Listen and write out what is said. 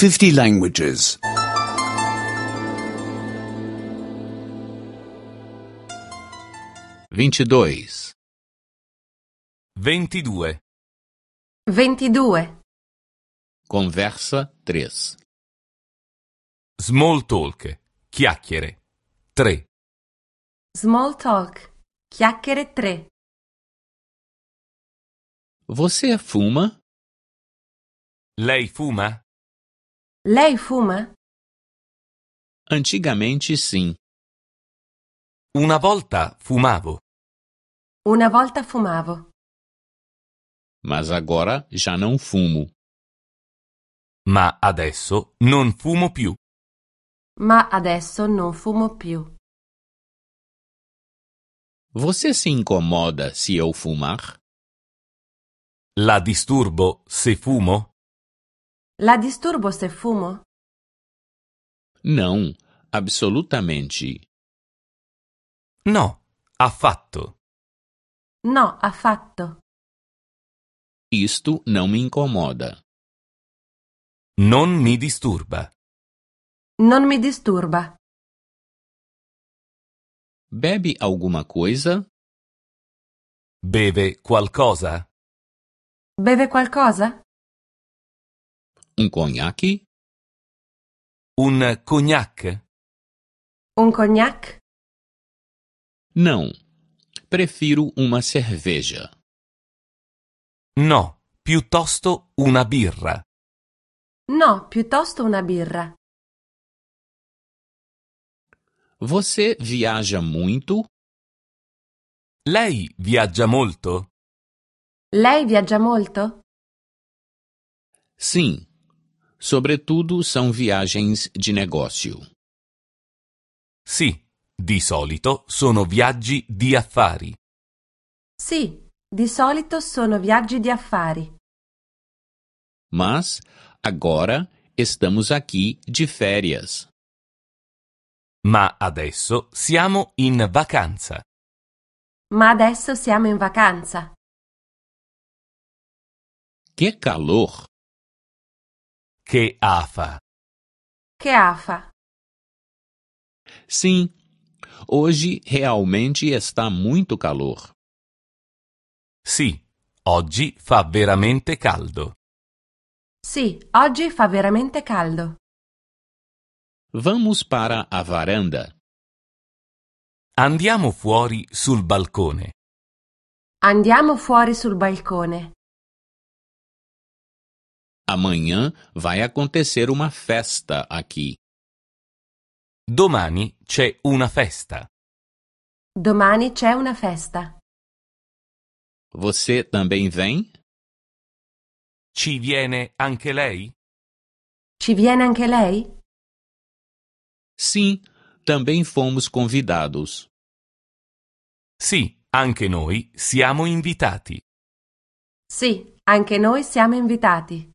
50 languages. 22. 22. 22. Conversa 3. Small talk. Chiacchiere. 3. Small talk. Chiacchiere 3. Você fuma? Lei fuma? Lei fuma? Antigamente sim. Una volta fumavo, Una volta fumavo, Mas agora já não fumo. ma adesso non fumo più. ma adesso non fumo più. Você se incomoda se eu fumar? La disturbo se fumo? La disturbo se fumo? Não, absolutamente. No, affatto. No, affatto. Isto não me incomoda. Non mi disturba. Non mi disturba. Bebe alguma coisa? Beve qualcosa? Beve qualcosa? Um conhaque? Un cognac? Un cognac? Não. Prefiro uma cerveja. No, piuttosto una birra. No, piuttosto una birra. Você viaja muito? Lei viaggia molto? Lei viaggia molto? Sim. Sobretudo são viagens de negócio. Sì, di solito sono viaggi di affari. Sì, di solito sono viaggi di affari. Mas agora estamos aqui de férias. Ma adesso siamo in vacanza. Ma adesso siamo in vacanza. Que calor! Che afa. Che afa. Sim, hoje realmente está muito calor. Sì, oggi fa veramente caldo. Sì, oggi fa veramente caldo. Vamos para a varanda. Andiamo fuori sul balcone. Andiamo fuori sul balcone. Amanhã vai acontecer uma festa aqui. Domani c'è una festa. Domani c'è una festa. Você também vem? Ci viene anche lei? Ci viene anche lei? Sim, também fomos convidados. Sì, anche noi siamo invitati. Sì, anche noi siamo invitati.